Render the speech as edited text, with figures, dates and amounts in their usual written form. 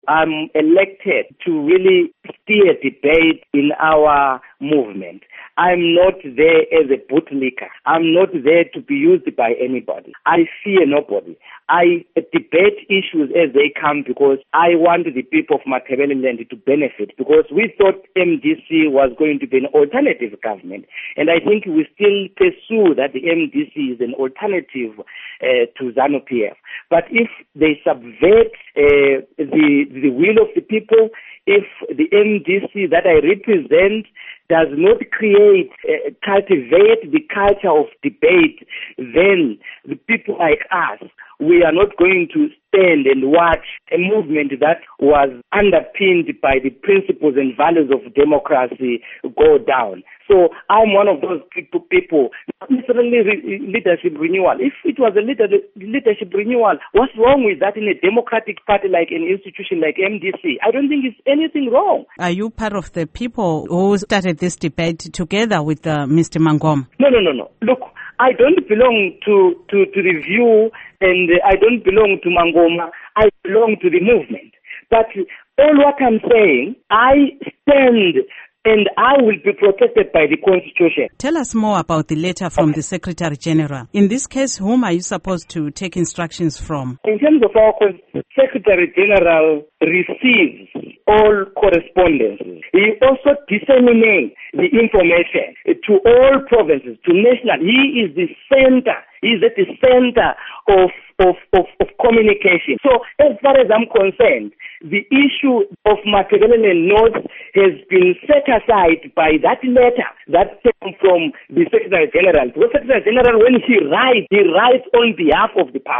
I'm elected to really steer debate in our movement. I'm not there as a bootlicker. I'm not there to be used by anybody. I fear nobody. I debate issues as they come because I want the people of Matabeleland to benefit, because we thought MDC was going to be an alternative government, and I think we still pursue that the MDC is an alternative to ZANU-PF. But if they subvert the will of the people, if the MDC that I represent does not cultivate the culture of debate, then the people like us, we are not going to stand and watch a movement that was underpinned by the principles and values of democracy go down. So I'm one of those people, not necessarily leadership renewal. If it was a leadership renewal, what's wrong with that in a democratic party like an institution like MDC? I don't think it's anything wrong. Are you part of the people who started this debate together with Mr. Mangoma? No. Look, I don't belong to the view, and I don't belong to Mangoma. I belong to the movement. But all what I'm saying, I stand and I will be protected by the Constitution. Tell us more about the letter from the Secretary General. In this case, whom are you supposed to take instructions from? In terms of our Secretary General receives all correspondences. He also disseminates the information to all provinces, to national. He is the center. He is at the center of communication. So as far as I'm concerned, the issue of Matabeleland North has been set aside by that letter that came from the Secretary General. The Secretary General, when he writes on behalf of the